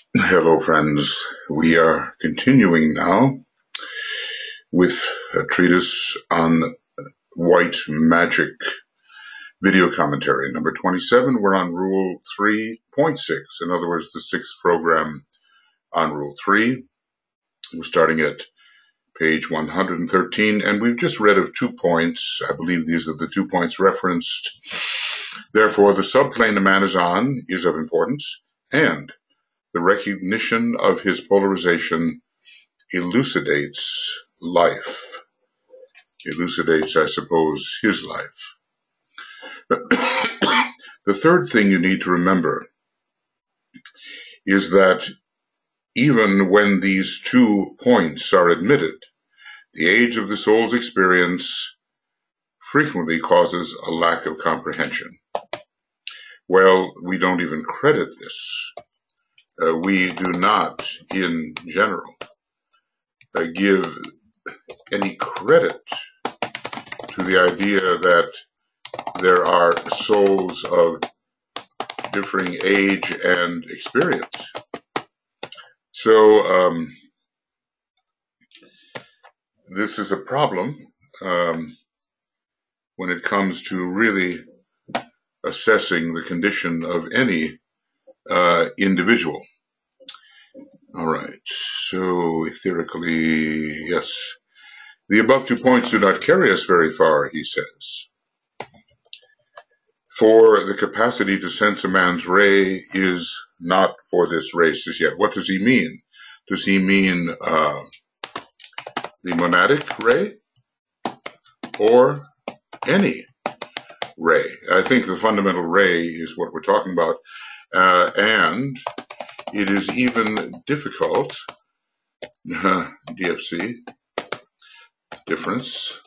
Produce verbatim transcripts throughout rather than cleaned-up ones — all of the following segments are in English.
Hello, friends. We are continuing now with a treatise on white magic video commentary. Number twenty-seven, we're on Rule three point six. In other words, the sixth program on Rule three. We're starting at page one hundred thirteen, and we've just read of two points. I believe these are the two points referenced. Therefore, the subplane a man is on is of importance, and the recognition of his polarization elucidates life. Elucidates, I suppose, his life. The third thing you need to remember is that even when these two points are admitted, the age of the soul's experience frequently causes a lack of comprehension. Well, we don't even credit this. Uh, we do not, in general, uh, give any credit to the idea that there are souls of differing age and experience. So um, this is a problem um, when it comes to really assessing the condition of any uh, individual. All right, so etherically, yes. The above two points do not carry us very far, he says. For the capacity to sense a man's ray is not for this race as yet. What does he mean? Does he mean uh, the monadic ray or any ray? I think the fundamental ray is what we're talking about, uh, and it is even difficult, uh, D F C, difference.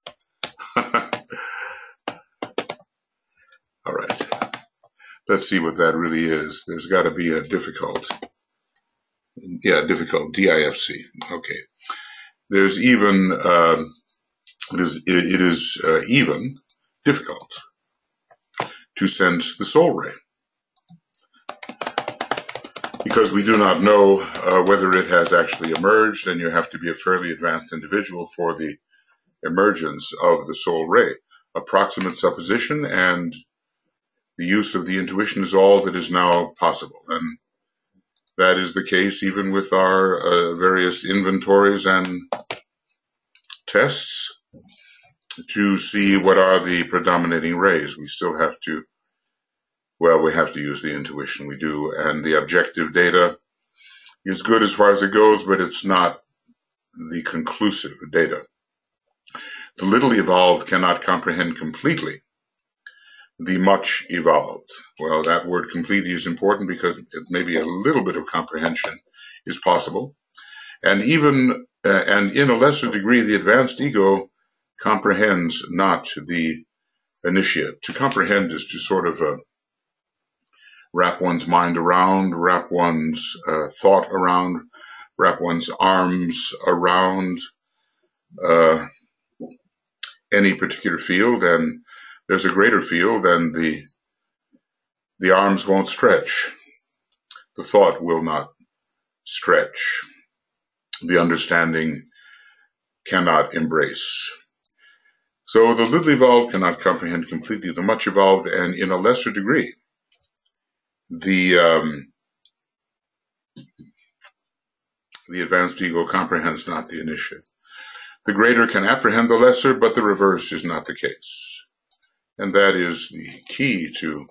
All right, let's see what that really is. There's got to be a difficult, yeah, difficult, D I F C, okay. There's even, uh, it is, it is uh, even difficult to sense the soul ray, because we do not know uh, whether it has actually emerged, and you have to be a fairly advanced individual for the emergence of the soul ray. Approximate supposition and the use of the intuition is all that is now possible, and that is the case even with our uh, various inventories and tests to see what are the predominating rays. We still have to, well, we have to use the intuition, we do, and the objective data is good as far as it goes, but it's not the conclusive data. The little evolved cannot comprehend completely the much evolved. Well, that word completely is important because it maybe a little bit of comprehension is possible. And even, uh, and in a lesser degree, the advanced ego comprehends not the initiate. To comprehend is to sort of uh, wrap one's mind around, wrap one's uh, thought around, wrap one's arms around uh, any particular field, and there's a greater field, and the the arms won't stretch. The thought will not stretch. The understanding cannot embrace. So the little evolved cannot comprehend completely the much evolved, and in a lesser degree, the um, the advanced ego comprehends not the initiate. The greater can apprehend the lesser, but the reverse is not the case. And that is the key to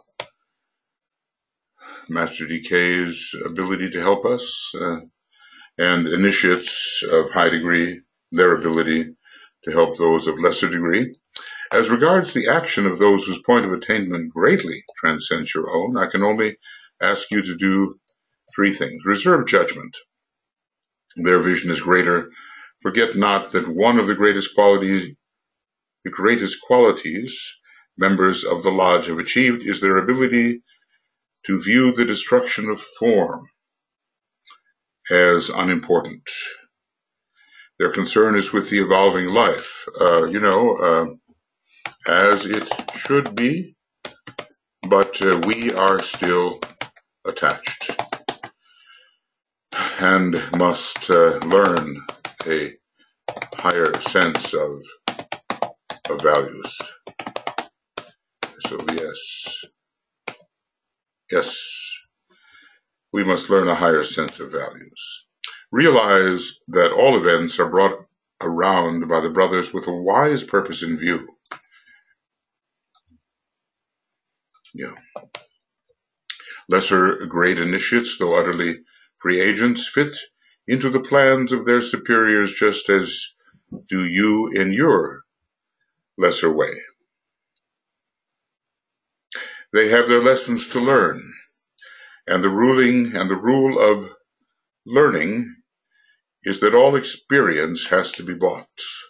Master D K's ability to help us, uh, and initiates of high degree, their ability to help those of lesser degree. As regards the action of those whose point of attainment greatly transcends your own, I can only ask you to do three things. Reserve judgment. Their vision is greater. Forget not that one of the greatest qualities, the greatest qualities members of the Lodge have achieved is their ability to view the destruction of form as unimportant. Their concern is with the evolving life, uh, you know, uh, as it should be, but uh, we are still attached. and must uh, learn a higher sense of, of values. So yes, yes, we must learn a higher sense of values. Realize that all events are brought around by the brothers with a wise purpose in view. Yeah. Lesser grade initiates, though utterly free agents, fit into the plans of their superiors just as do you in your lesser way. They have their lessons to learn, and the ruling and the rule of learning is that all experience has to be bought.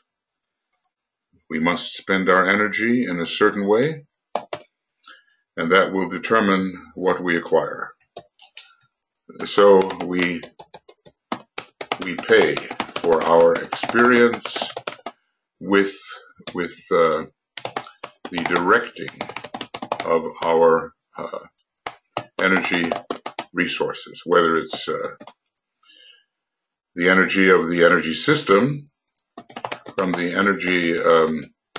We must spend our energy in a certain way, and that will determine what we acquire. So we we pay for our experience with with uh, the directing of our uh, energy resources, whether it's uh, the energy of the energy system from the energy um,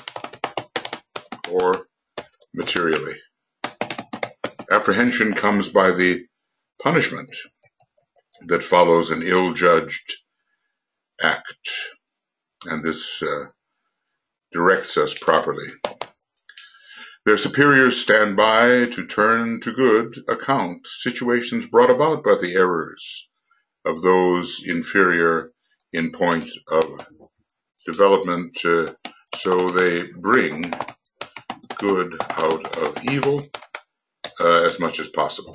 or materially. Apprehension comes by the punishment that follows an ill-judged act, and this uh, directs us properly. Their superiors stand by to turn to good account situations brought about by the errors of those inferior in point of development, uh, so they bring good out of evil uh, as much as possible.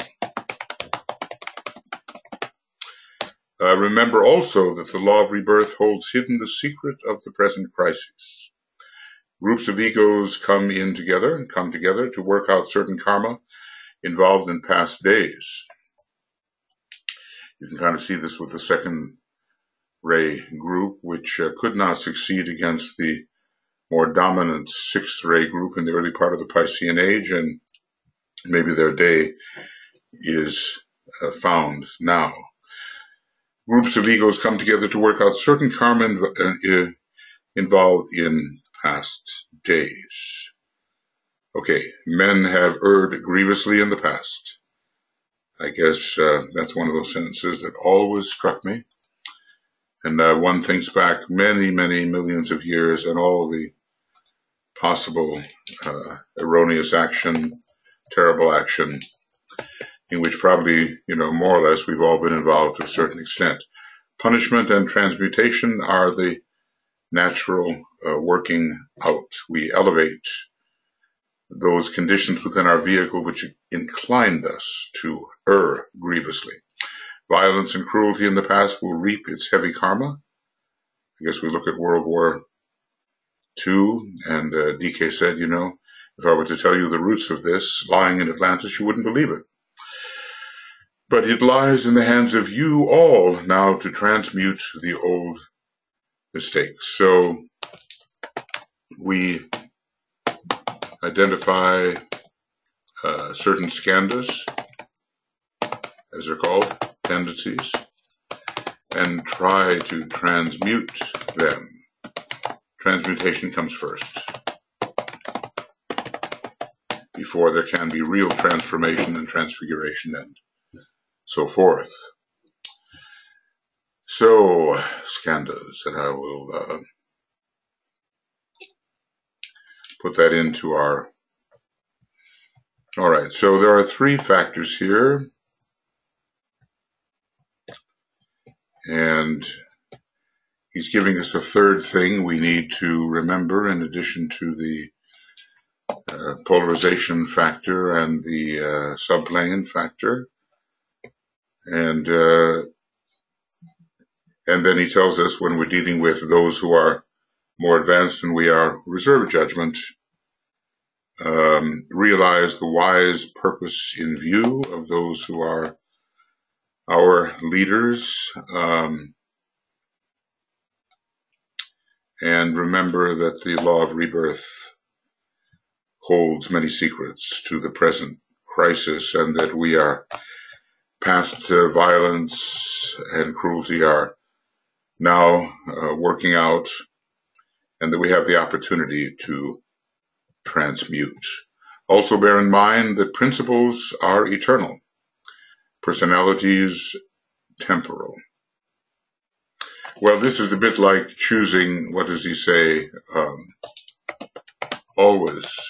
Uh, remember also that the law of rebirth holds hidden the secret of the present crisis. Groups of egos come in together, come together to work out certain karma involved in past days. You can kind of see this with the second ray group, which uh, could not succeed against the more dominant sixth ray group in the early part of the Piscean age, and maybe their day is uh, found now. Groups of egos come together to work out certain karma inv- uh, involved in past days. Okay, men have erred grievously in the past. I guess uh, that's one of those sentences that always struck me. And uh, one thinks back many, many millions of years and all the possible uh, erroneous action, terrible action, in which probably, you know, more or less we've all been involved to a certain extent. Punishment and transmutation are the natural uh, working out. We elevate those conditions within our vehicle which inclined us to err grievously. Violence and cruelty in the past will reap its heavy karma. I guess we look at World War Two, and uh, D K said, you know, if I were to tell you the roots of this lying in Atlantis, you wouldn't believe it. But it lies in the hands of you all now to transmute the old mistakes. So we identify uh, certain skandhas, as they're called, tendencies, and try to transmute them. Transmutation comes first, before there can be real transformation and transfiguration and so forth. So, skandhas, and I will uh, put that into our... All right, so there are three factors here, and he's giving us a third thing we need to remember in addition to the uh, polarization factor and the uh, subplane factor. And uh, and then he tells us when we're dealing with those who are more advanced than we are, reserve judgment, um, realize the wise purpose in view of those who are our leaders, um, and remember that the law of rebirth holds many secrets to the present crisis, and that we are past uh, violence and cruelty are now uh, working out, and that we have the opportunity to transmute. Also bear in mind that principles are eternal, personalities temporal. Well, this is a bit like choosing, what does he say, um, always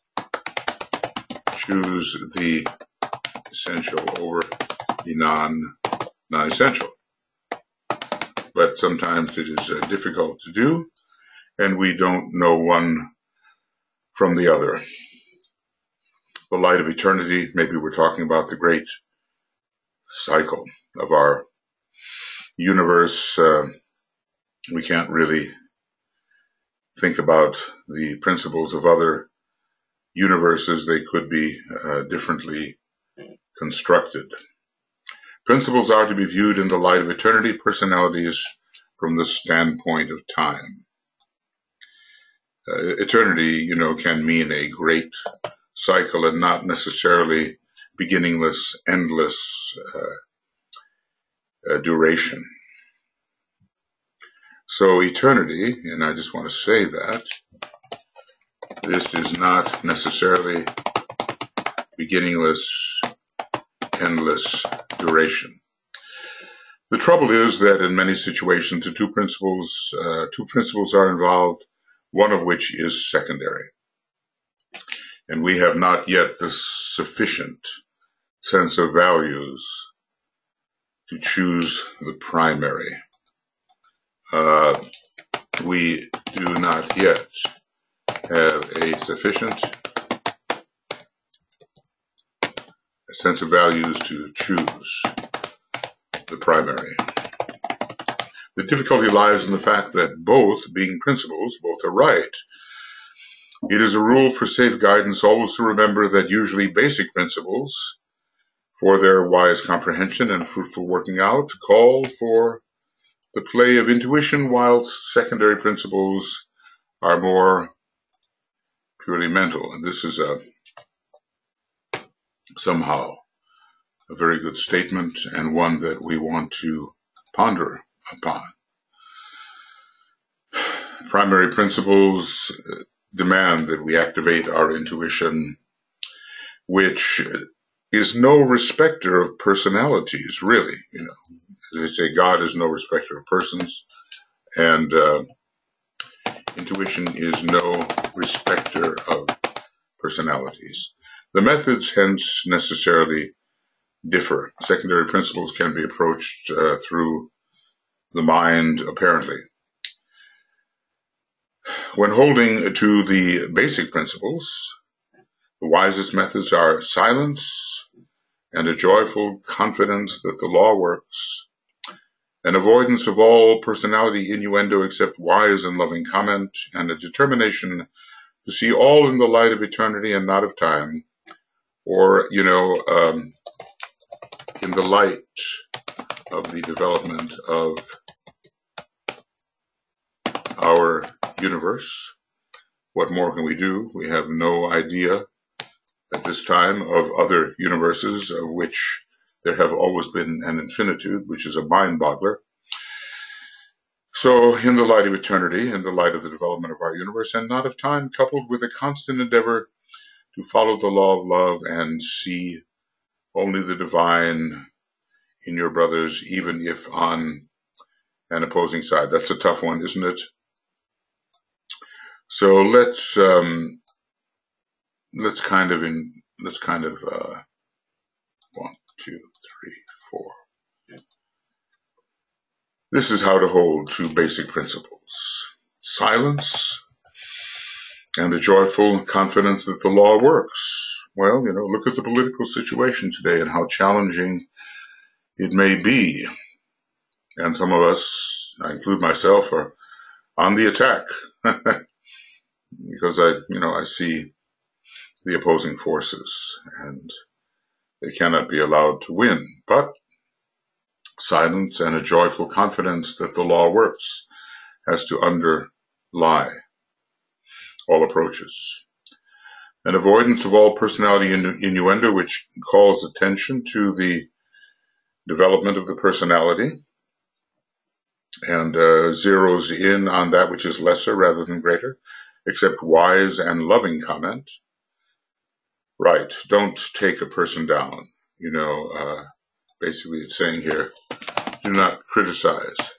choose the essential over the non, non-essential. But sometimes it is uh, difficult to do, and we don't know one from the other. The light of eternity, maybe we're talking about the great cycle of our universe. Uh, we can't really think about the principles of other universes. They could be uh, differently constructed. Principles are to be viewed in the light of eternity, personalities from the standpoint of time. Uh, eternity, you know, can mean a great cycle and not necessarily beginningless, endless uh, uh, duration. So eternity, and I just want to say that, this is not necessarily beginningless, endless duration. The trouble is that in many situations, the two principles, uh, two principles are involved, one of which is secondary. And we have not yet the sufficient sense of values to choose the primary. Uh, we do not yet have a sufficient sense of values to choose the primary. The difficulty lies in the fact that both, being principles, both are right. It is a rule for safe guidance always to remember that usually basic principles, for their wise comprehension and fruitful working out, call for the play of intuition, whilst secondary principles are more purely mental. And this is a somehow a very good statement, and one that we want to ponder upon. Primary principles demand that we activate our intuition, which is no respecter of personalities, really. You know, as they say, God is no respecter of persons, and uh, intuition is no respecter of personalities. The methods, hence, necessarily differ. Secondary principles can be approached uh, through the mind, apparently. When holding to the basic principles, the wisest methods are silence and a joyful confidence that the law works, an avoidance of all personality innuendo except wise and loving comment, and a determination to see all in the light of eternity and not of time, or, you know, um, in the light of the development of our universe. What more can we do? We have no idea at this time of other universes of which there have always been an infinitude, which is a mind-boggler. So in the light of eternity, in the light of the development of our universe and not of time, coupled with a constant endeavor to follow the law of love and see only the divine in your brothers, even if on an opposing side. That's a tough one, isn't it? So let's um, let's kind of in let's kind of uh, one, two, three, four. This is how to hold two basic principles: silence and a joyful confidence that the law works. Well, you know, look at the political situation today and how challenging it may be. And some of us, I include myself, are on the attack because I, you know, I see the opposing forces and they cannot be allowed to win. But silence and a joyful confidence that the law works has to underlie all approaches. An avoidance of all personality innu- innuendo, which calls attention to the development of the personality, and uh, zeroes in on that which is lesser rather than greater, except wise and loving comment. Right, don't take a person down. You know, uh, basically it's saying here, do not criticize.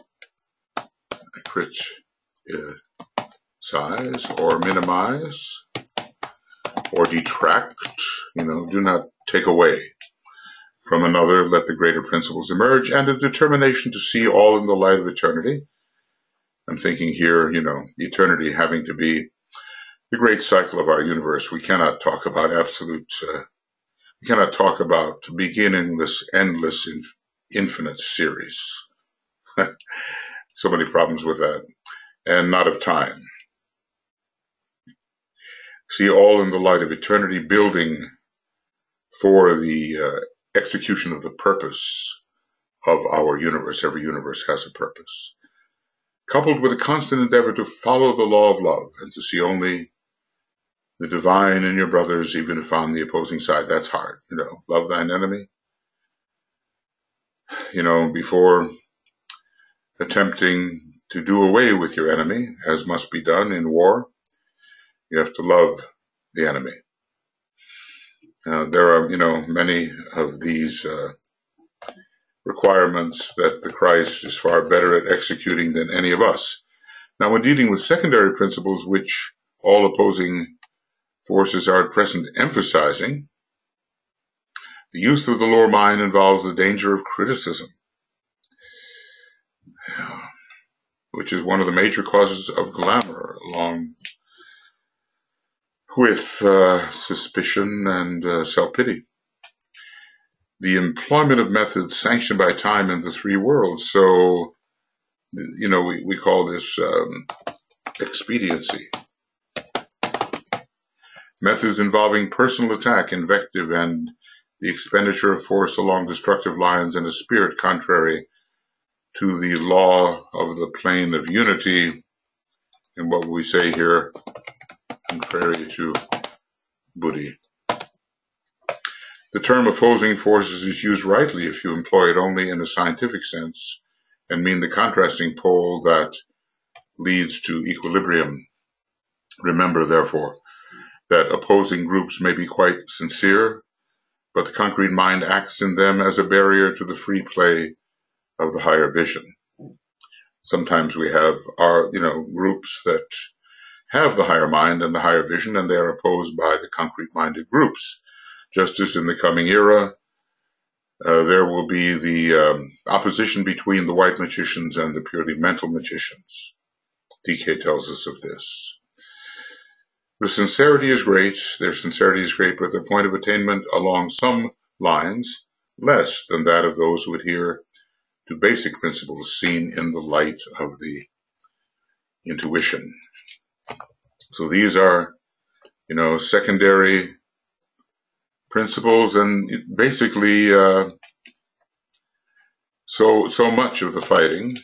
Criticize or minimize or detract. You know, do not take away from another. Let the greater principles emerge, and a determination to see all in the light of eternity. I'm thinking here, you know, eternity having to be the great cycle of our universe. We cannot talk about absolute, uh, we cannot talk about beginning this endless, inf infinite series. So many problems with that, and not of time. See all in the light of eternity, building for the uh, execution of the purpose of our universe. Every universe has a purpose. Coupled with a constant endeavor to follow the law of love and to see only the divine in your brothers, even if on the opposing side. That's hard. You know, love thine enemy. You know, before attempting to do away with your enemy, as must be done in war, you have to love the enemy. Uh, there are, you know, many of these uh, requirements that the Christ is far better at executing than any of us. Now, when dealing with secondary principles, which all opposing forces are at present emphasizing, the use of the lower mind involves the danger of criticism, which is one of the major causes of glamour, along with uh, suspicion and uh, self-pity. The employment of methods sanctioned by time in the three worlds. So, you know, we, we call this um, expediency. Methods involving personal attack, invective, and the expenditure of force along destructive lines in a spirit contrary to the law of the plane of unity, and what we say here, contrary to Buddhi. The term opposing forces is used rightly if you employ it only in a scientific sense and mean the contrasting pole that leads to equilibrium. Remember, therefore, that opposing groups may be quite sincere, but the concrete mind acts in them as a barrier to the free play of the higher vision. Sometimes we have our, you know, groups that have the higher mind and the higher vision, and they are opposed by the concrete-minded groups. Just as in the coming era, uh, there will be the um, opposition between the white magicians and the purely mental magicians. D K tells us of this. The sincerity is great, their sincerity is great, but their point of attainment along some lines less than that of those who adhere to basic principles seen in the light of the intuition. So these are, you know, secondary principles, and basically uh, so so much of the fighting,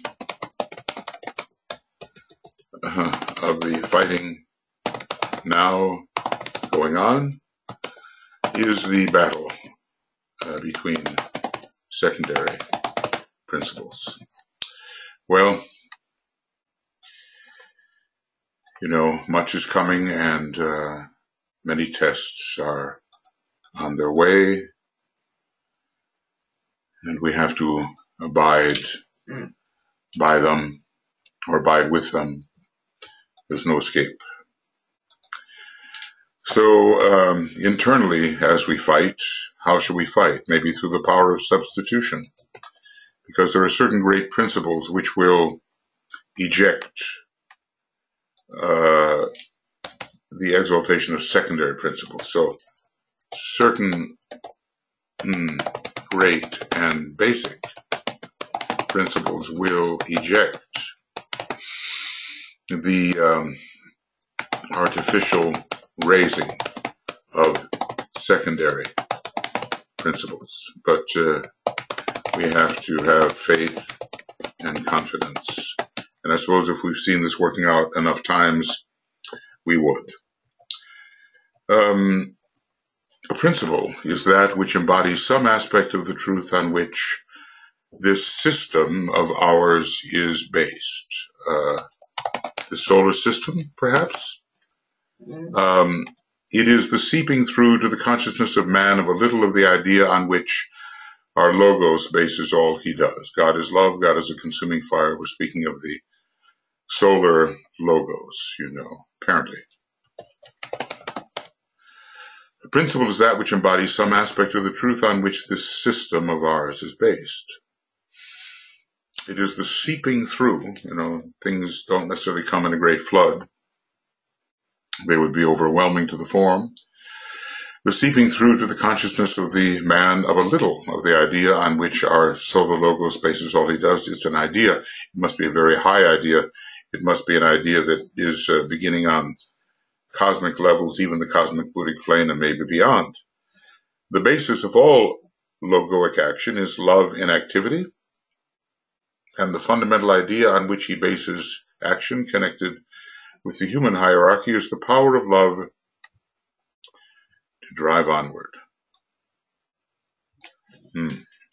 uh, of the fighting now going on is the battle uh, between secondary principles. Well, you know, much is coming, and uh, many tests are on their way, and we have to abide by them or abide with them. There's no escape. So um, internally, as we fight, how should we fight? Maybe through the power of substitution, because there are certain great principles which will eject uh, the exaltation of secondary principles. So certain mm, great and basic principles will eject the um, artificial raising of secondary principles. But uh, we have to have faith and confidence. And I suppose if we've seen this working out enough times, we would. Um, A principle is that which embodies some aspect of the truth on which this system of ours is based. Uh, the solar system, perhaps? Um, it is the seeping through to the consciousness of man of a little of the idea on which our logos bases all he does. God is love, God is a consuming fire. We're speaking of the solar logos, you know, apparently. The principle is that which embodies some aspect of the truth on which this system of ours is based. It is the seeping through, you know, things don't necessarily come in a great flood. They would be overwhelming to the form. The seeping through to the consciousness of the man of a little of the idea on which our solar logos bases all he does. It's an idea. It must be a very high idea. It must be an idea that is uh, beginning on cosmic levels, even the cosmic Buddhic plane and maybe beyond. The basis of all logoic action is love in activity, and the fundamental idea on which he bases action connected with the human hierarchy is the power of love to drive onward. Hmm.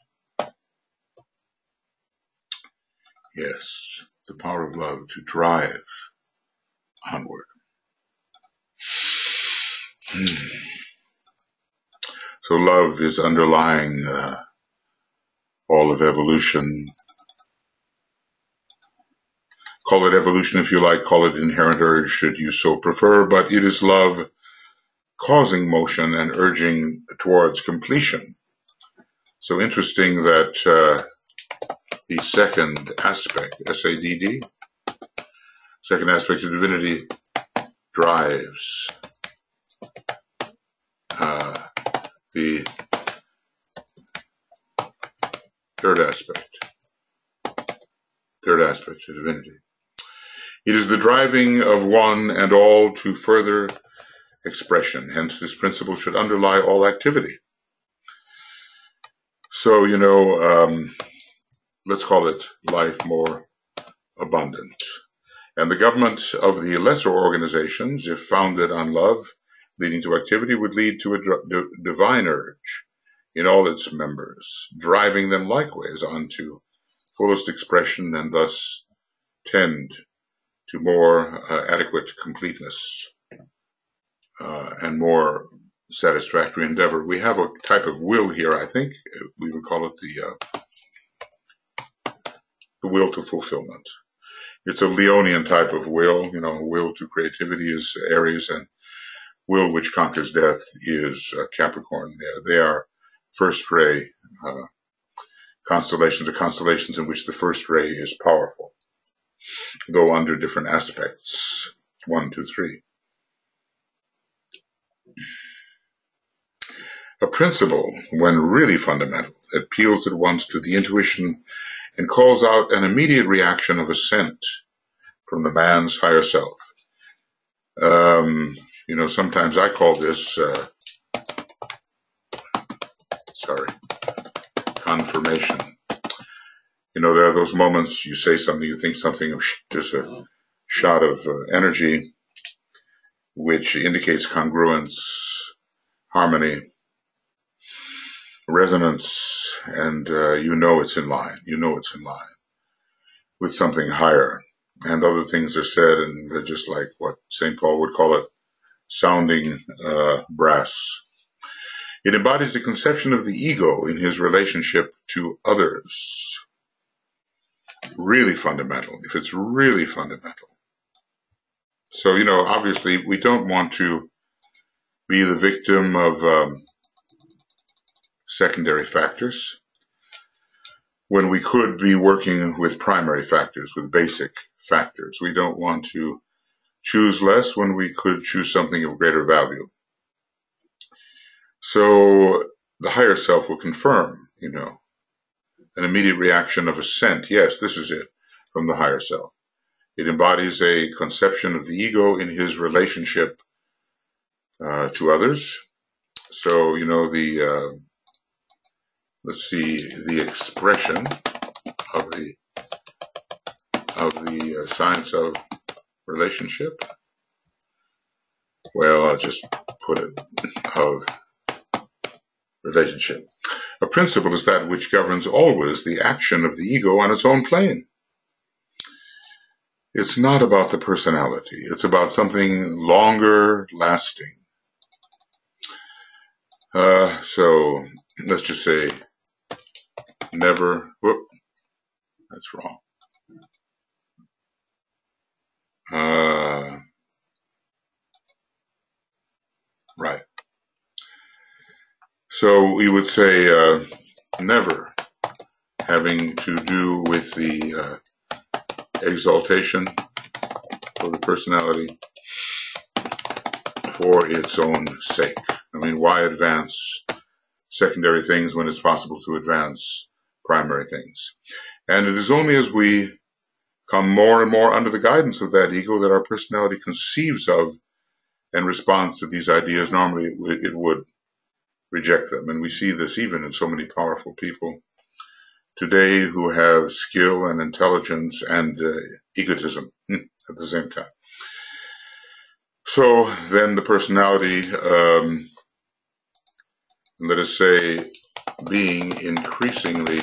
Yes, the power of love to drive onward. Hmm. So love is underlying uh, all of evolution. Call it evolution if you like, call it inherent urge should you so prefer, but it is love causing motion and urging towards completion. So interesting that uh, the second aspect, S A D D, second aspect of divinity, drives uh, the third aspect, third aspect of divinity. It is the driving of one and all to further expression. Hence, this principle should underlie all activity. So, you know, um, let's call it life more abundant. And the government of the lesser organizations, if founded on love, leading to activity, would lead to a divine urge in all its members, driving them likewise on to fullest expression and thus tend to more uh, adequate completeness uh, and more satisfactory endeavor. We have a type of will here, I think. We would call it the, uh, the will to fulfillment. It's a Leonian type of will, you know, will to creativity is Aries, and will which conquers death is uh, Capricorn. They are first ray uh, constellations, or constellations in which the first ray is powerful, though under different aspects, one, two, three. A principle, when really fundamental, appeals at once to the intuition and calls out an immediate reaction of assent from the man's higher self. Um, you know, sometimes I call this, uh, sorry, confirmation. You know, there are those moments you say something, you think something, there's a shot of uh, energy which indicates congruence, harmony, resonance, and uh, you know it's in line. You know it's in line with something higher. And other things are said, and they're just like what Saint Paul would call it, sounding uh, brass. It embodies the conception of the ego in his relationship to others. Really fundamental, if it's really fundamental. So, you know, obviously we don't want to be the victim of um, secondary factors when we could be working with primary factors, with basic factors. We don't want to choose less when we could choose something of greater value. So the higher self will confirm, you know, an immediate reaction of assent. Yes, this is it, from the higher self. It embodies a conception of the ego in his relationship uh, to others. So, you know, the, uh, let's see, the expression of the, of the uh, science of relationship. Well, I'll just put it of relationship. A principle is that which governs always the action of the ego on its own plane. It's not about the personality. It's about something longer lasting. Uh, so let's just say never, whoop, that's wrong. Uh, right. So we would say uh, never having to do with the uh, exaltation of the personality for its own sake. I mean, why advance secondary things when it's possible to advance primary things? And it is only as we come more and more under the guidance of that ego that our personality conceives of and responds to these ideas. Normally it would, it would reject them. And we see this even in so many powerful people today who have skill and intelligence and uh, egotism at the same time. So then the personality, um, let us say, being increasingly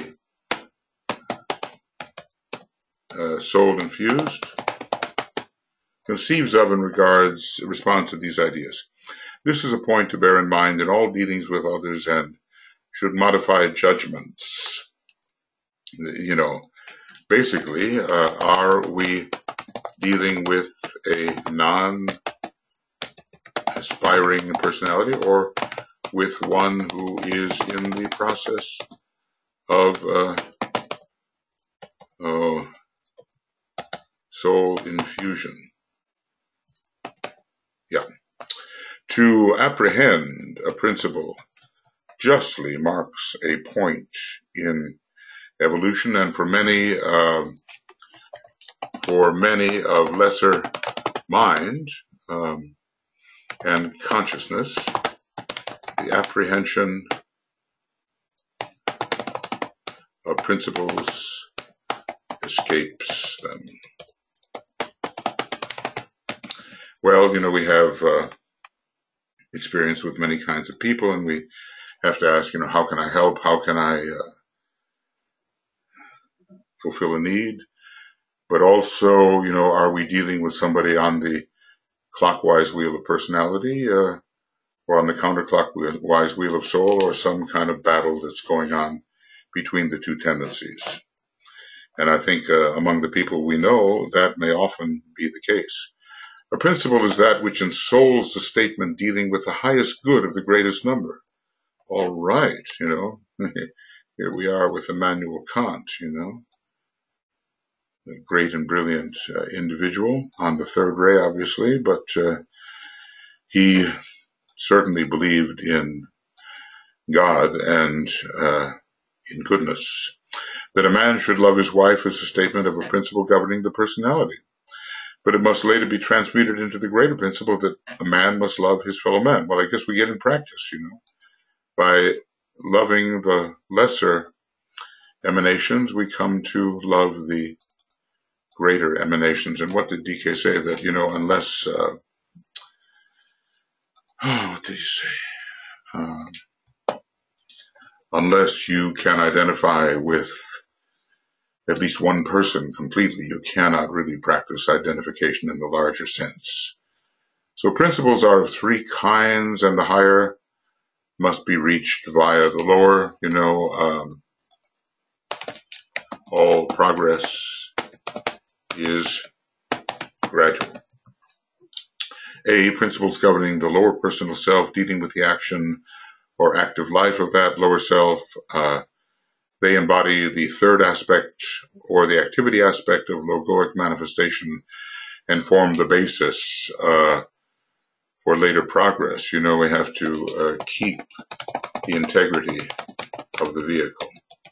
uh, soul infused, conceives of and regards, responds to these ideas. This is a point to bear in mind in all dealings with others and should modify judgments. You know, basically, uh, are we dealing with a non-aspiring personality or with one who is in the process of uh, oh, soul infusion? Yeah. To apprehend a principle justly marks a point in evolution, and for many, uh, for many of lesser mind um, and consciousness, the apprehension of principles escapes them. Well, you know, we have uh, experience with many kinds of people, and we have to ask, you know, how can I help? How can I uh, fulfill a need? But also, you know, are we dealing with somebody on the clockwise wheel of personality uh, or on the counterclockwise wheel of soul, or some kind of battle that's going on between the two tendencies? And I think uh, among the people we know, that may often be the case. A principle is that which ensouls the statement dealing with the highest good of the greatest number. All right, you know, here we are with Immanuel Kant, you know, a great and brilliant uh, individual on the third ray, obviously, but uh, he certainly believed in God and uh, in goodness. That a man should love his wife is a statement of a principle governing the personality. But it must later be transmuted into the greater principle that a man must love his fellow man. Well, I guess we get in practice, you know. By loving the lesser emanations, we come to love the greater emanations. And what did D K say? That, you know, unless, uh, oh, what did he say? Um, unless you can identify with at least one person completely, you cannot really practice identification in the larger sense. So principles are of three kinds, and the higher must be reached via the lower. You know, um, all progress is gradual. A, principles governing the lower personal self, dealing with the action or active life of that lower self. Uh, they embody the third aspect or the activity aspect of logoic manifestation and form the basis uh, for later progress. You know, we have to uh, keep the integrity of the vehicle.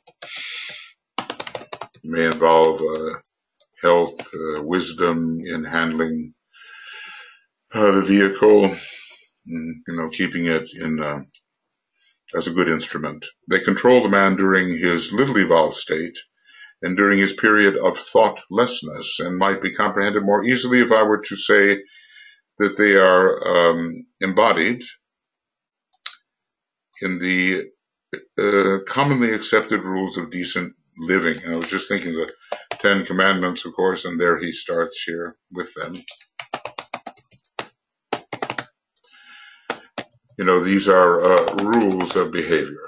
It may involve uh, health, uh, wisdom in handling uh, the vehicle, and, you know, keeping it in uh, as a good instrument. They control the man during his little evolved state and during his period of thoughtlessness, and might be comprehended more easily if I were to say that they are um, embodied in the uh, commonly accepted rules of decent living. And I was just thinking the Ten Commandments, of course, and there he starts here with them. You know, these are uh, rules of behavior.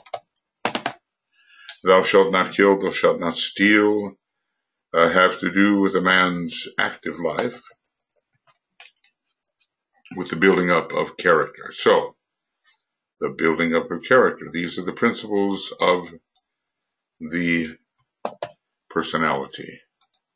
Thou shalt not kill, thou shalt not steal, uh, have to do with a man's active life, with the building up of character. So, the building up of character. These are the principles of the personality.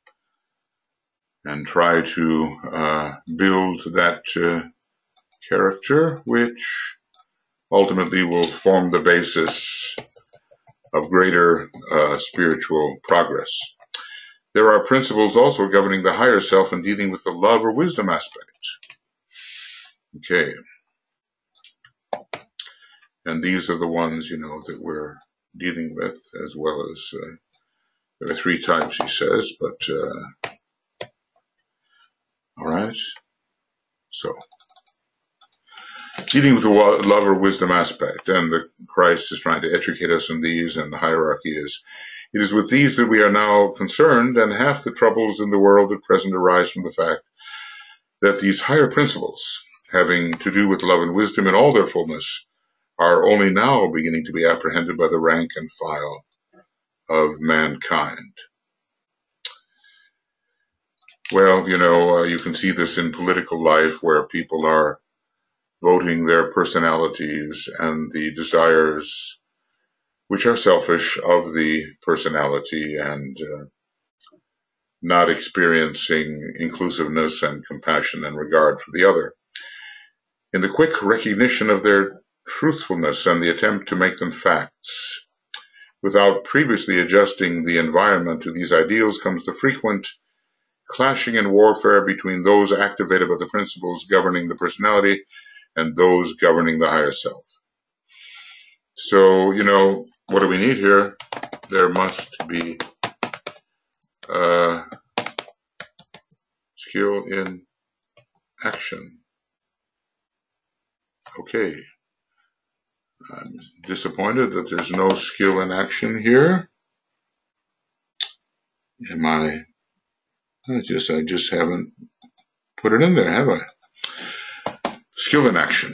And try to uh, build that uh, character, which ultimately will form the basis of greater uh, spiritual progress. There are principles also governing the higher self and dealing with the love or wisdom aspect. Okay. And these are the ones, you know, that we're dealing with, as well as uh, there are three types, he says, but uh, all right. So, dealing with the love or wisdom aspect, and the Christ is trying to educate us in these, and the hierarchy is, it is with these that we are now concerned, and half the troubles in the world at present arise from the fact that these higher principles, having to do with love and wisdom in all their fullness, are only now beginning to be apprehended by the rank and file of mankind. Well, you know, uh, you can see this in political life where people are voting their personalities and the desires, which are selfish, of the personality, and uh, not experiencing inclusiveness and compassion and regard for the other. In the quick recognition of their truthfulness and the attempt to make them facts, without previously adjusting the environment to these ideals, comes the frequent clashing and warfare between those activated by the principles governing the personality and those governing the higher self. So, you know, what do we need here? There must be uh, skill in action. Okay. I'm disappointed that there's no skill in action here. Am I? I just, I just haven't put it in there, have I? Skill in action.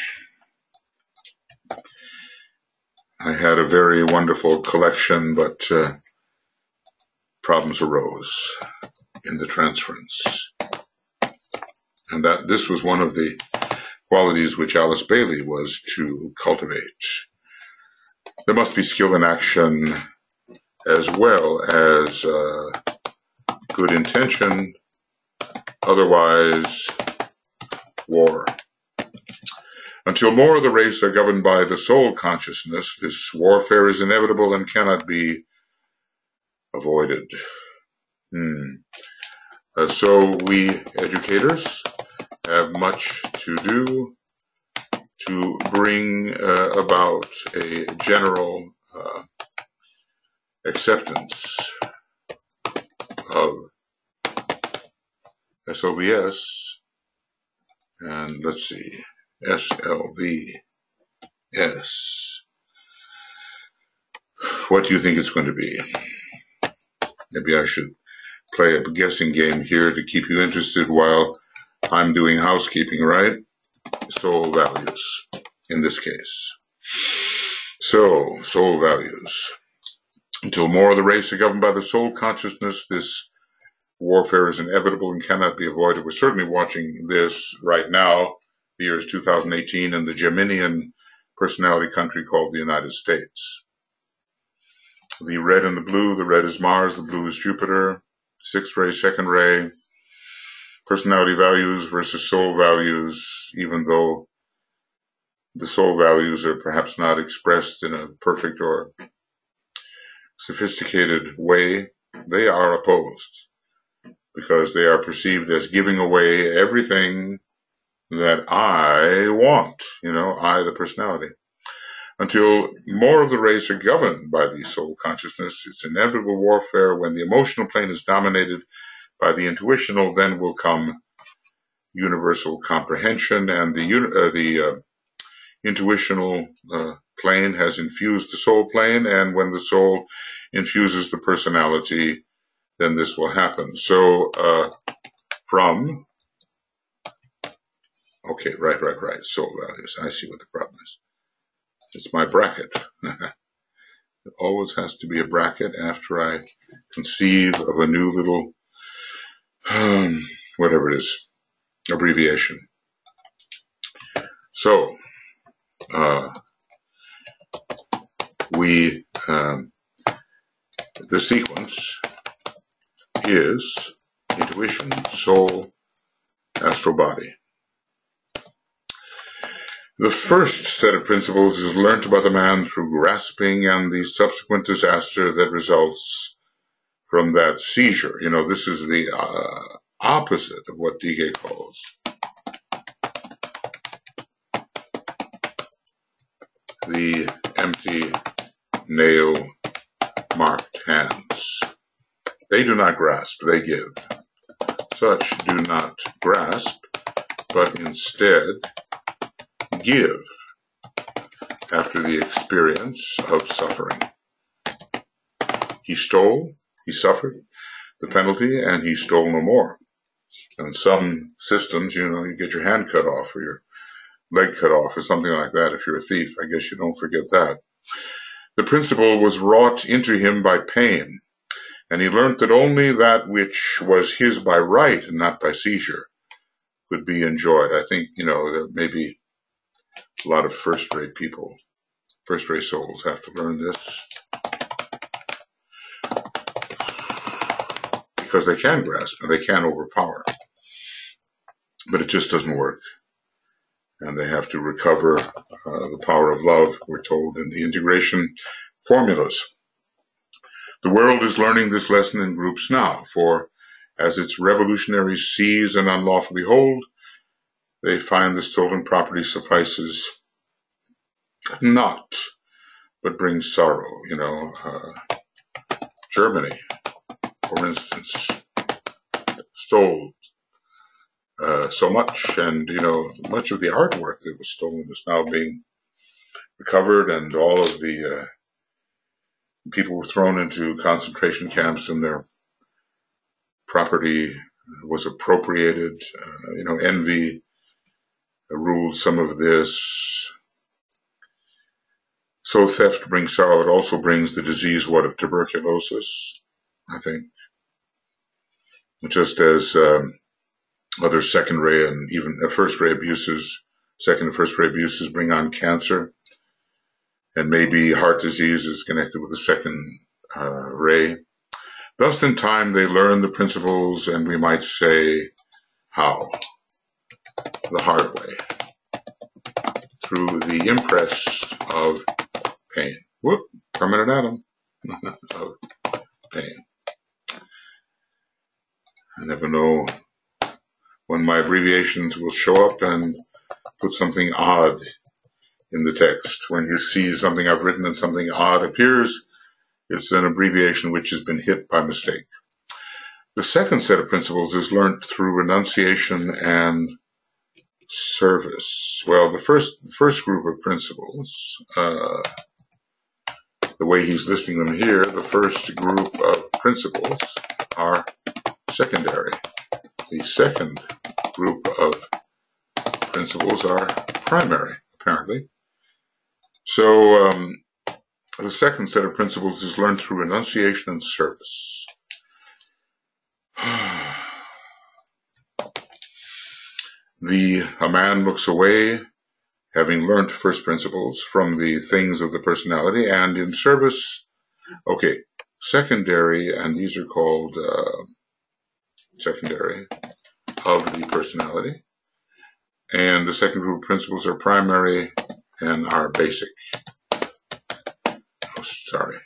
I had a very wonderful collection, but uh, problems arose in the transference. And that this was one of the qualities which Alice Bailey was to cultivate. There must be skill in action as well as uh, good intention, otherwise war. Until more of the race are governed by the soul consciousness, this warfare is inevitable and cannot be avoided. Hmm. Uh, so we educators have much to do to bring uh, about a general uh, acceptance of S O V S, and let's see, S L V S. What do you think it's going to be? Maybe I should play a guessing game here to keep you interested while I'm doing housekeeping, right? Soul values, in this case. So, soul values. Until more of the race are governed by the soul consciousness, this warfare is inevitable and cannot be avoided. We're certainly watching this right now. The year is two thousand eighteen in the Geminian personality country called the United States. The red and the blue, the red is Mars, the blue is Jupiter, sixth ray, second ray, personality values versus soul values, even though the soul values are perhaps not expressed in a perfect or sophisticated way, they are opposed because they are perceived as giving away everything that I want, you know, I, the personality. Until more of the race are governed by the soul consciousness, it's inevitable warfare. When the emotional plane is dominated by the intuitional, then will come universal comprehension, and the uh, the uh, intuitional uh, plane has infused the soul plane, and when the soul infuses the personality, then this will happen. So uh, from, okay, right, right, right, soul values. I see what the problem is. It's my bracket. It always has to be a bracket after I conceive of a new little, um, whatever it is, abbreviation. So, uh, we, um, the sequence is intuition, soul, astral body. The first set of principles is learnt by the man through grasping and the subsequent disaster that results from that seizure. You know, this is the uh, opposite of what D K calls the empty, nail-marked hands. They do not grasp, they give. Such do not grasp, but instead give after the experience of suffering. He stole, he suffered the penalty, and he stole no more. And in some systems, you know, you get your hand cut off or your leg cut off or something like that. If you're a thief, I guess you don't forget that. The principle was wrought into him by pain, and he learnt that only that which was his by right and not by seizure could be enjoyed. I think, you know, there may be a lot of first-rate people, first-rate souls have to learn this, because they can grasp and they can overpower, but it just doesn't work. And they have to recover uh, the power of love, we're told in the integration formulas. The world is learning this lesson in groups now, for as its revolutionaries seize and unlawfully hold, they find the stolen property suffices not, but brings sorrow. You know, uh, Germany, for instance, stole uh, so much, and, you know, much of the artwork that was stolen is now being recovered, and all of the uh, people were thrown into concentration camps and their property was appropriated. Uh, you know, envy uh, ruled some of this. So theft brings sorrow. It also brings the disease, what, of tuberculosis, I think. Just as um, other second-ray and even uh, first-ray abuses, second and first-ray abuses bring on cancer, and maybe heart disease is connected with the second uh, ray. Thus, in time, they learn the principles, and we might say, how? The hard way, through the impress of pain. Whoop, permanent atom of pain. I never know when my abbreviations will show up and put something odd in the text. When you see something I've written and something odd appears, it's an abbreviation which has been hit by mistake. The second set of principles is learnt through renunciation and service. Well, the first, the first group of principles, uh, the way he's listing them here, the first group of principles are secondary. The second group of principles are primary, apparently. So um, the second set of principles is learned through renunciation and service. The a man looks away, having learnt first principles from the things of the personality, and in service, okay, secondary, and these are called uh, secondary of the personality, and the second group of principles are primary and are basic. Oh, sorry.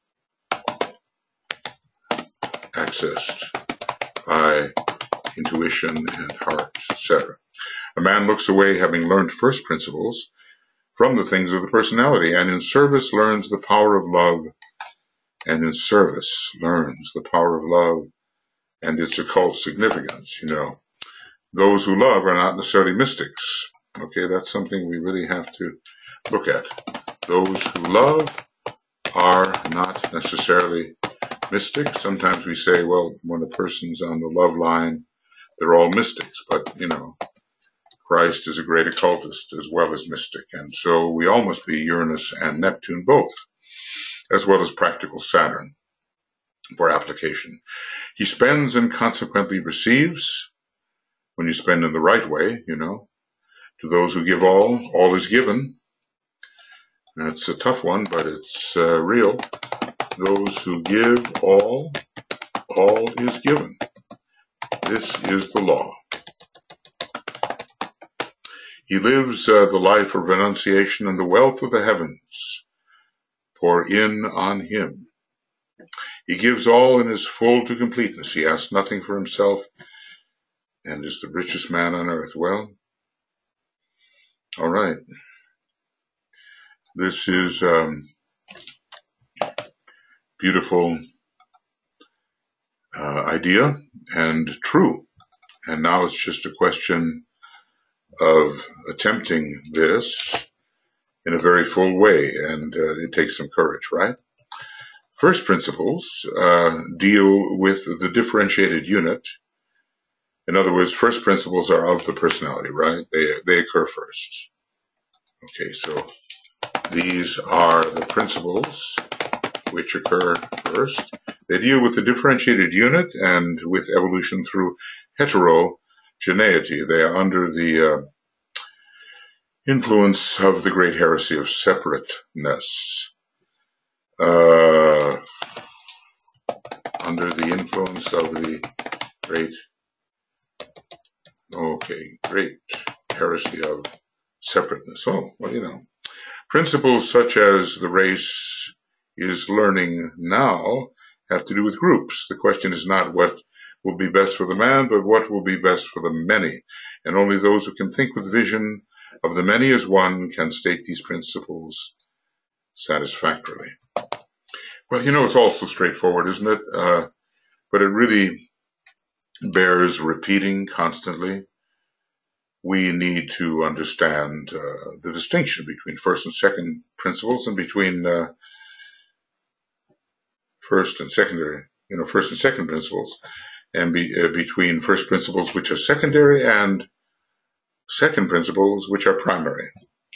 Accessed by intuition and heart, et cetera. A man looks away, having learned first principles from the things of the personality, and in service learns the power of love, and in service learns the power of love and its occult significance. You know, those who love are not necessarily mystics. Okay, that's something we really have to look at. Those who love are not necessarily mystics. Sometimes we say, well, when a person's on the love line, they're all mystics. But, you know, Christ is a great occultist as well as mystic. And so we all must be Uranus and Neptune both, as well as practical Saturn for application. He spends and consequently receives. When you spend in the right way, you know, to those who give all, all is given. That's a tough one, but it's uh, real. Those who give all, all is given. This is the law. He lives uh, the life of renunciation and the wealth of the heavens pour in on him. He gives all in his full to completeness. He asks nothing for himself and is the richest man on earth. Well, all right. This is um, beautiful uh, idea and true. And now it's just a question of attempting this in a very full way, and uh, it takes some courage, right? First principles uh, deal with the differentiated unit. In other words, first principles are of the personality, right? They, they occur first. Okay, so these are the principles which occur first. They deal with the differentiated unit and with evolution through heterogeneity. They are under the uh, influence of the great heresy of separateness. Uh, under the influence of the great, okay, great heresy of separateness. Oh, well, you know. Principles such as the race is learning now have to do with groups. The question is not what will be best for the man, but what will be best for the many. And only those who can think with vision of the many as one can state these principles satisfactorily. Well, you know, it's all so straightforward, isn't it? Uh, but it really bears repeating constantly. We need to understand uh, the distinction between first and second principles and between uh, first and secondary, you know, first and second principles, and be, uh, between first principles which are secondary and second principles which are primary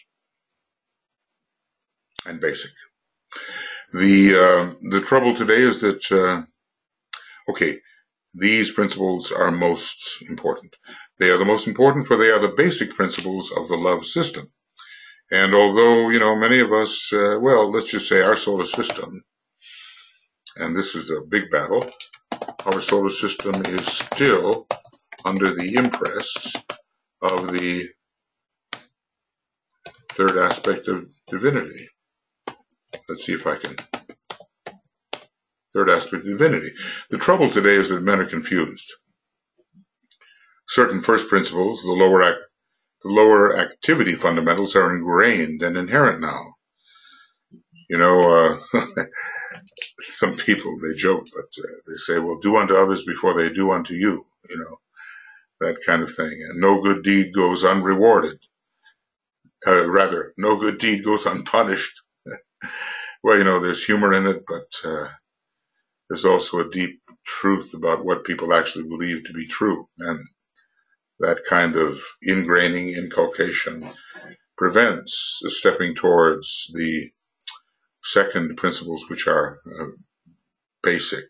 and basic. The uh, the trouble today is that, uh, okay, these principles are most important. They are the most important for they are the basic principles of the love system. And although, you know, many of us, uh, well, let's just say our solar system, and this is a big battle, our solar system is still under the impress of the third aspect of divinity. Let's see if I can. Third aspect of divinity. The trouble today is that men are confused. Certain first principles, the lower act, the lower activity fundamentals, are ingrained and inherent now. You know, uh, some people, they joke, but uh, they say, well, do unto others before they do unto you, you know, that kind of thing. And no good deed goes unrewarded. Uh, rather, no good deed goes unpunished. Well, you know, there's humor in it, but uh, there's also a deep truth about what people actually believe to be true. And that kind of ingraining, inculcation prevents stepping towards the second principles, which are uh, basic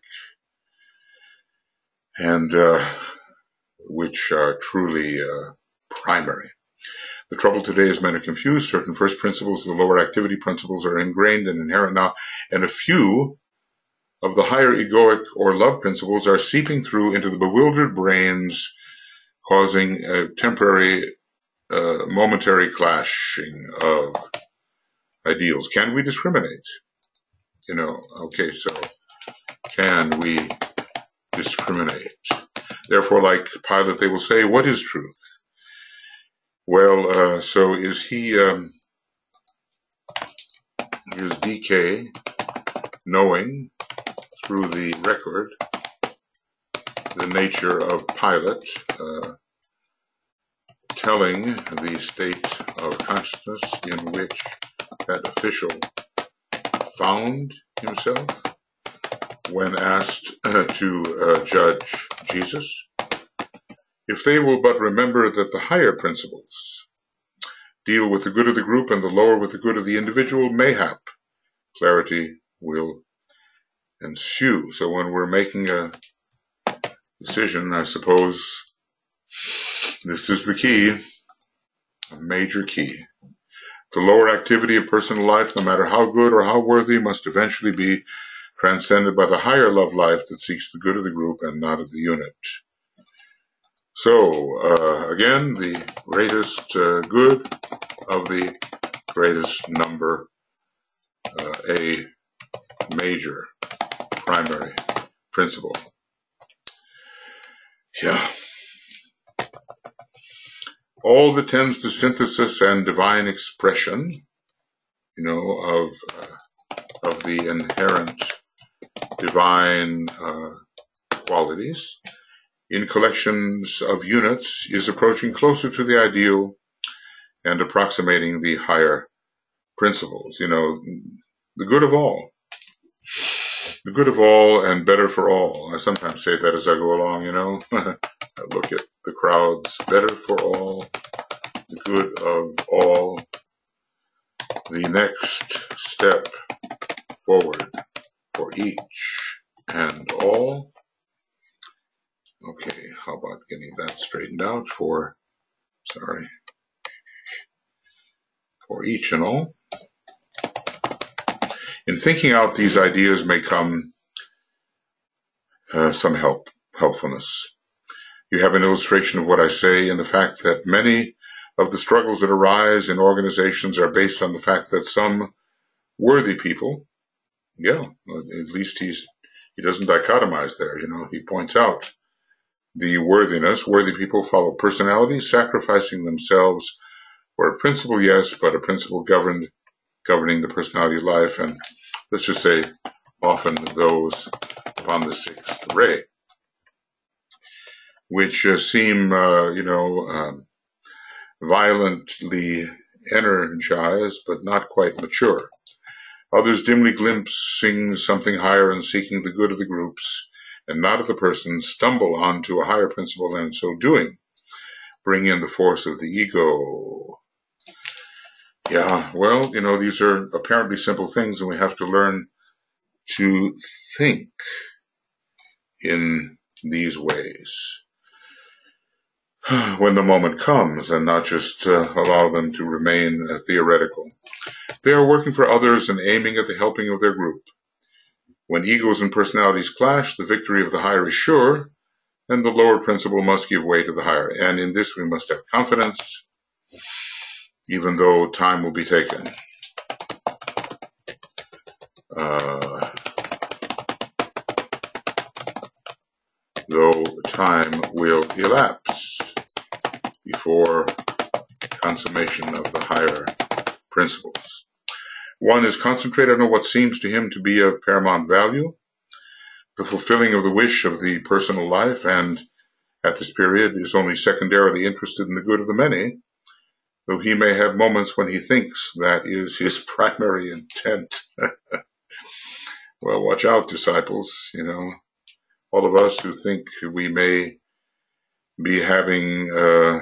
and uh, which are truly uh, primary. The trouble today is men are confused. Certain first principles, the lower activity principles, are ingrained and inherent now, and a few of the higher egoic or love principles are seeping through into the bewildered brains, causing a temporary, uh, momentary clashing of ideals. Can we discriminate? You know, okay, so can we discriminate? Therefore, like Pilate, they will say, what is truth? Well, uh, so is he, um, is D K knowing through the record the nature of Pilate? Uh, telling the state of consciousness in which that official found himself when asked uh, to uh, judge Jesus. If they will but remember that the higher principles deal with the good of the group and the lower with the good of the individual, mayhap clarity will ensue. So when we're making a decision, I suppose this is the key, a major key. The lower activity of personal life, no matter how good or how worthy, must eventually be transcended by the higher love life that seeks the good of the group and not of the unit. So, uh, again, the greatest uh, good of the greatest number, uh, a major primary principle. Yeah. All that tends to synthesis and divine expression, you know, of uh, of the inherent divine uh, qualities in collections of units is approaching closer to the ideal and approximating the higher principles. You know, the good of all. The good of all and better for all. I sometimes say that as I go along, you know. I look at the crowds. Better for all. The good of all. The next step forward for each and all. Okay, how about getting that straightened out for, sorry, for each and all. In thinking out these ideas may come uh, some help, helpfulness. You have an illustration of what I say in the fact that many of the struggles that arise in organizations are based on the fact that some worthy people, yeah, at least he's he doesn't dichotomize there, you know, he points out the worthiness. Worthy people follow personalities, sacrificing themselves for a principle, yes, but a principle governed, governing the personality of life, and let's just say often those upon the sixth ray, which uh, seem, uh, you know, um, violently energized, but not quite mature. Others dimly glimpsing something higher and seeking the good of the groups and not of the person, stumble onto a higher principle, and in so doing, bring in the force of the ego. Yeah, well, you know, these are apparently simple things, and we have to learn to think in these ways when the moment comes, and not just uh, allow them to remain uh, theoretical. They are working for others and aiming at the helping of their group. When egos and personalities clash, the victory of the higher is sure, and the lower principle must give way to the higher. And in this we must have confidence, even though time will be taken. Uh, though time will elapse before consummation of the higher principles. One is concentrated on what seems to him to be of paramount value, the fulfilling of the wish of the personal life, and at this period is only secondarily interested in the good of the many, though he may have moments when he thinks that is his primary intent. Well, watch out, disciples, you know, all of us who think we may be having uh,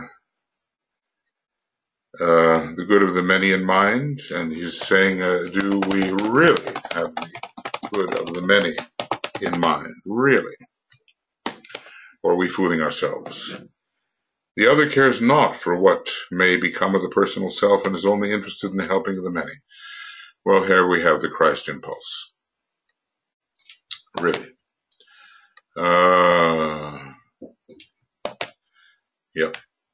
uh, the good of the many in mind, and he's saying, uh, do we really have the good of the many in mind? Really? Or are we fooling ourselves? The other cares not for what may become of the personal self and is only interested in the helping of the many. Well, here we have the Christ impulse. Really. Uh, yep.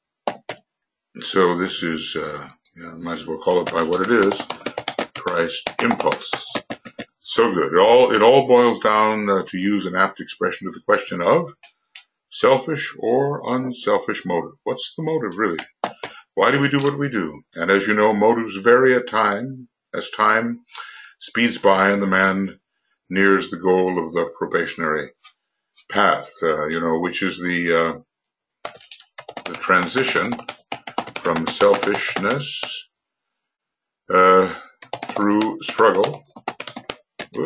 So this is, uh, yeah, might as well call it by what it is, Christ impulse. So good. It all, it all boils down, uh, to use an apt expression, to the question of selfish or unselfish motive. What's the motive, really? Why do we do what we do? And as you know, motives vary at time, as time speeds by and the man nears the goal of the probationary path, uh, you know, which is the, uh, the transition from selfishness uh, through struggle whoop,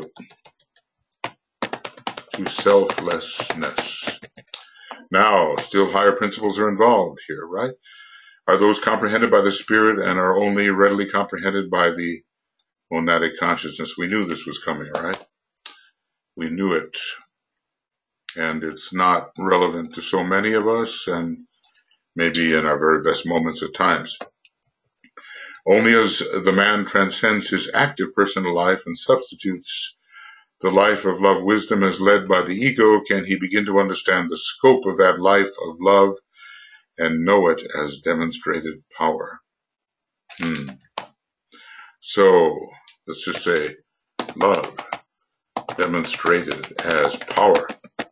to selflessness. Now, still higher principles are involved here, right? Are those comprehended by the Spirit and are only readily comprehended by the monadic consciousness? We knew this was coming, right? We knew it. And it's not relevant to so many of us, and maybe in our very best moments at times. Only as the man transcends his active personal life and substitutes the life of love wisdom as led by the ego can he begin to understand the scope of that life of love and know it as demonstrated power. Hmm. So, let's just say love demonstrated as power.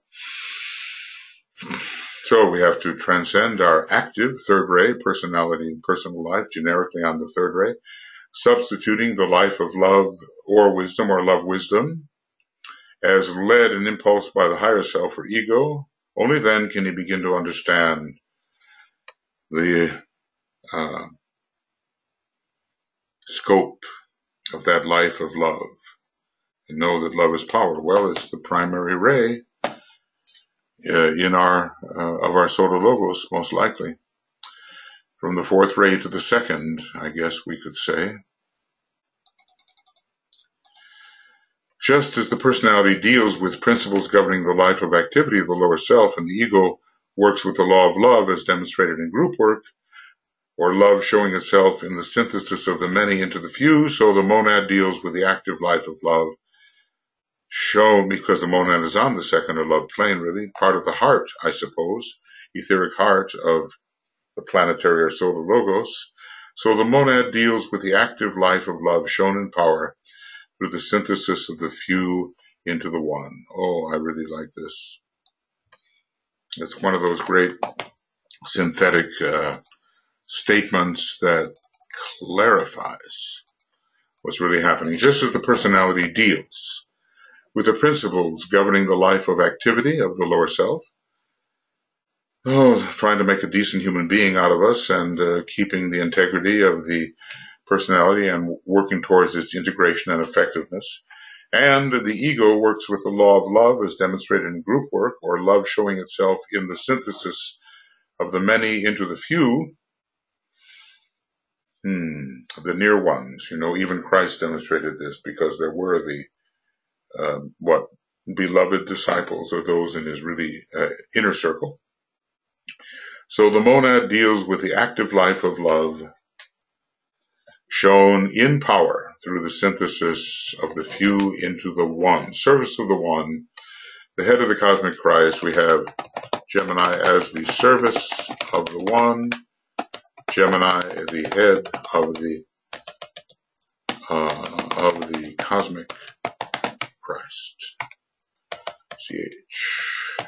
So we have to transcend our active third ray personality and personal life generically on the third ray, substituting the life of love or wisdom or love wisdom as led and impulsed by the higher self or ego. Only then can he begin to understand the uh, scope of that life of love and know that love is power. Well, it's the primary ray uh, in our uh, of our Soto Logos, most likely. From the fourth ray to the second, I guess we could say. Just as the personality deals with principles governing the life of activity of the lower self, and the ego works with the law of love as demonstrated in group work, or love showing itself in the synthesis of the many into the few, so the monad deals with the active life of love, shown because the monad is on the second or love plane, really, part of the heart, I suppose, etheric heart of the planetary or solar logos. So the monad deals with the active life of love shown in power through the synthesis of the few into the one. Oh, I really like this. It's one of those great synthetic uh, statements that clarifies what's really happening. Just as the personality deals with the principles governing the life of activity of the lower self, oh, trying to make a decent human being out of us and uh, keeping the integrity of the personality and working towards its integration and effectiveness. And the ego works with the law of love as demonstrated in group work, or love showing itself in the synthesis of the many into the few. Hmm, the near ones, you know, even Christ demonstrated this because there were the, um, what, beloved disciples, or those in his really uh, inner circle. So the monad deals with the active life of love shown in power through the synthesis of the few into the one. Service of the one, the head of the cosmic Christ. We have Gemini as the service of the one, Gemini the head of the uh, of the cosmic Christ. C H.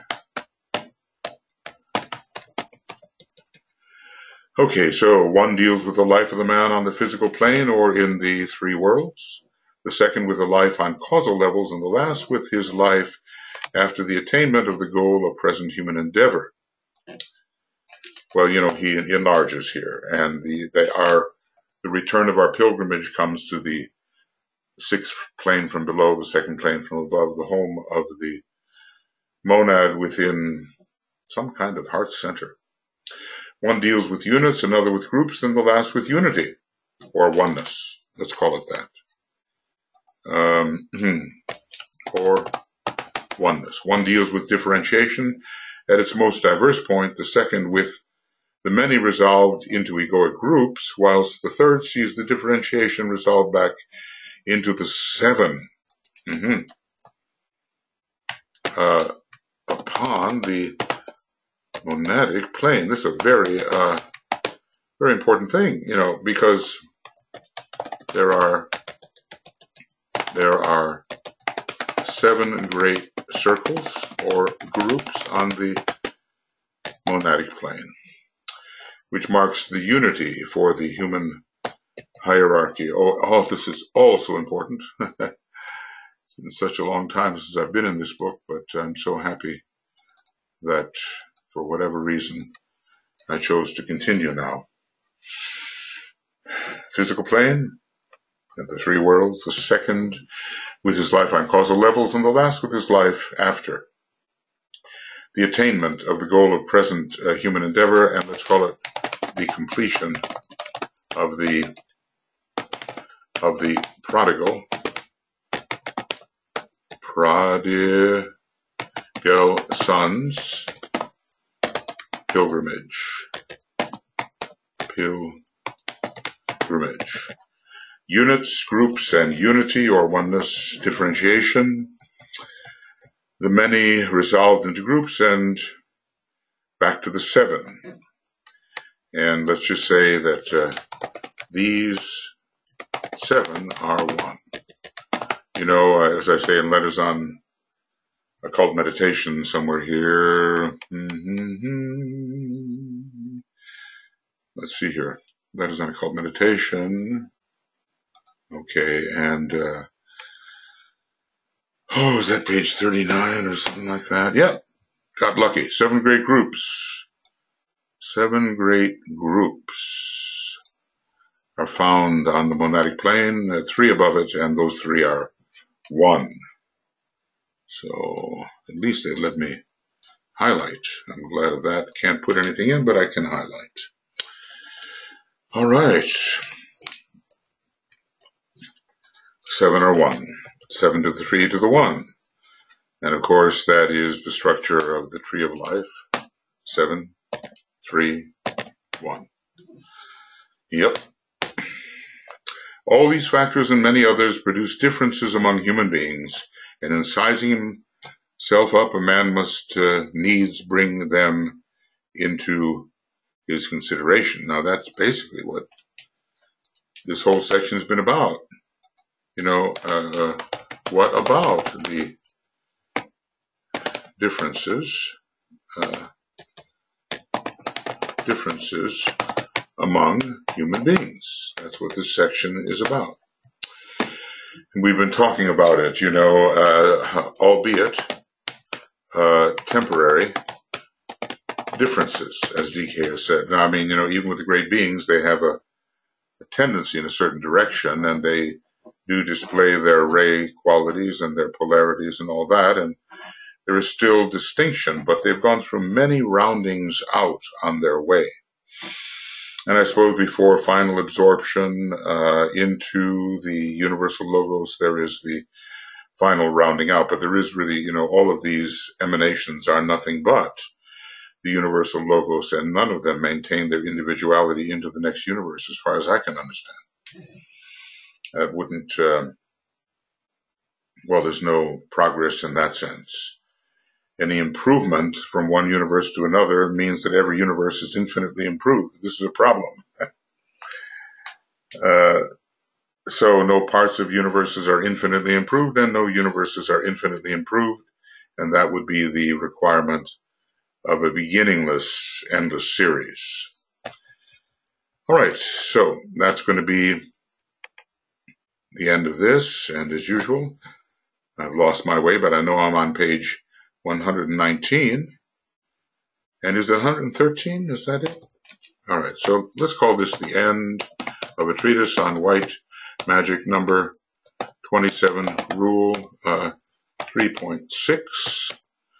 Okay, so one deals with the life of the man on the physical plane or in the three worlds, the second with the life on causal levels, and the last with his life after the attainment of the goal of present human endeavor. Well, you know, he enlarges here, and the, they are, the return of our pilgrimage comes to the sixth plane from below, the second plane from above, the home of the monad within some kind of heart center. One deals with units, another with groups, and the last with unity, or oneness. Let's call it that. Um, or oneness. One deals with differentiation at its most diverse point, the second with the many resolved into egoic groups, whilst the third sees the differentiation resolved back into the seven. Mm-hmm. Uh, upon the monadic plane. This is a very, uh, very important thing, you know, because there are there are seven great circles or groups on the monadic plane, which marks the unity for the human hierarchy. Oh, oh this is also important. It's been such a long time since I've been in this book, but I'm so happy that for whatever reason I chose to continue now. physical plane, and the three worlds, the second with his life on causal levels, and the last with his life after. The attainment of the goal of present uh, human endeavor, and let's call it the completion of the of the prodigal prodigal son's pilgrimage. Pilgrimage. Units, groups, and unity or oneness, differentiation. The many resolved into groups and back to the seven. And let's just say that uh, these seven are one. You know, uh, as I say in Letters on Occult Meditation somewhere here. Mm-hmm. Let's see here. Letters on Occult Meditation. Okay, and uh, oh, is that page thirty-nine or something like that? Yep, got lucky. Seven great groups. Seven great groups are found on the monadic plane, uh, three above it, and those three are one. So at least they let me highlight. I'm glad of that. Can't put anything in, but I can highlight. All right. Seven are one. Seven to the three to the one. And of course, that is the structure of the tree of life. Seven, three, one. Yep. All these factors and many others produce differences among human beings, and in sizing himself up, a man must uh, needs bring them into his consideration. Now, that's basically what this whole section has been about. You know, uh, what about the differences, uh, differences among human beings? That's what this section is about. And we've been talking about it, you know, uh, albeit uh, temporary differences, as D K has said. Now, I mean, you know, even with the great beings, they have a, a tendency in a certain direction, and they do display their ray qualities and their polarities and all that, and there is still distinction, but they've gone through many roundings out on their way. And I suppose before final absorption uh, into the universal logos, there is the final rounding out. But there is really, you know, all of these emanations are nothing but the universal logos, and none of them maintain their individuality into the next universe, as far as I can understand. That wouldn't, uh, well, there's no progress in that sense. Any improvement from one universe to another means that every universe is infinitely improved. This is a problem. uh, so no parts of universes are infinitely improved, and no universes are infinitely improved, and that would be the requirement of a beginningless, endless series. All right, so that's going to be the end of this, and as usual, I've lost my way, but I know I'm on page one hundred nineteen, and is it one hundred thirteen? Is that it? All right, so let's call this the end of a treatise on white magic, number twenty-seven, rule uh, three point six,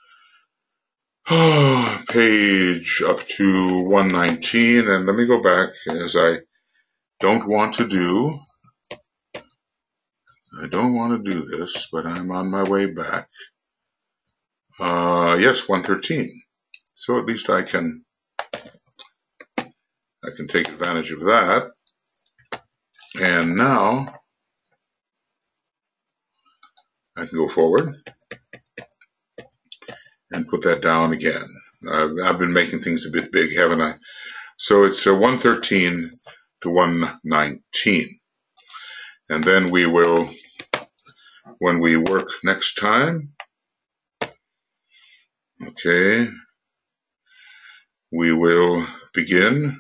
oh, page up to one nineteen, and let me go back, as I don't want to do. I don't want to do this, but I'm on my way back. Uh, yes, one thirteen. So at least I can I can take advantage of that. And now I can go forward and put that down again. Uh, I've been making things a bit big, haven't I? So it's uh, one thirteen to one nineteen. And then we will, when we work next time, okay, we will begin.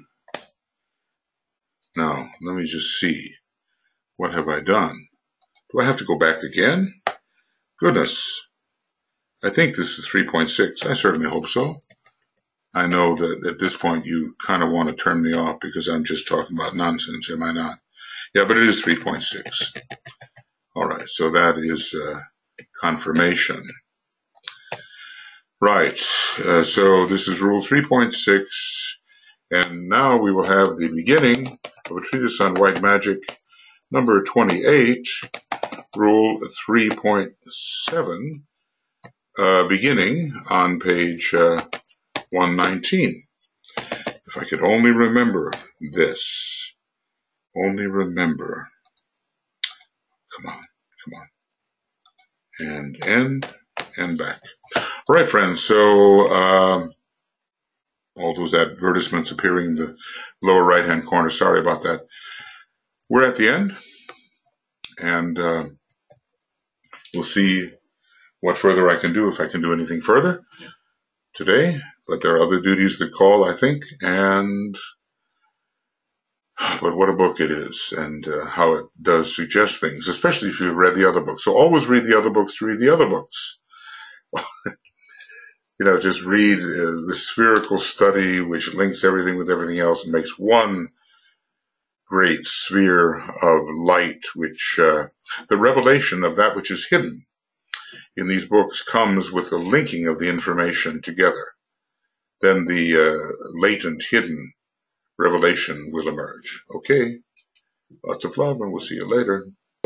Now, let me just see. What have I done? Do I have to go back again? Goodness. I think this is three point six. I certainly hope so. I know that at this point you kind of want to turn me off because I'm just talking about nonsense, am I not? Yeah, but it is three point six. All right, so that is uh, confirmation. Right, uh, so this is rule three point six, and now we will have the beginning of a treatise on white magic, number twenty-eight, rule three point seven, uh, beginning on page uh, one nineteen. If I could only remember this, only remember, come on, come on, and end, and back. All right, friends, so um, all those advertisements appearing in the lower right-hand corner, sorry about that. We're at the end, and uh, we'll see what further I can do, if I can do anything further today, but there are other duties that call, I think, and but what a book it is, and uh, how it does suggest things, especially if you've read the other books. So always read the other books to read the other books. You know, just read uh, the spherical study, which links everything with everything else and makes one great sphere of light, which uh, the revelation of that which is hidden in these books comes with the linking of the information together. Then the uh, latent, hidden revelation will emerge. Okay, lots of love, and we'll see you later.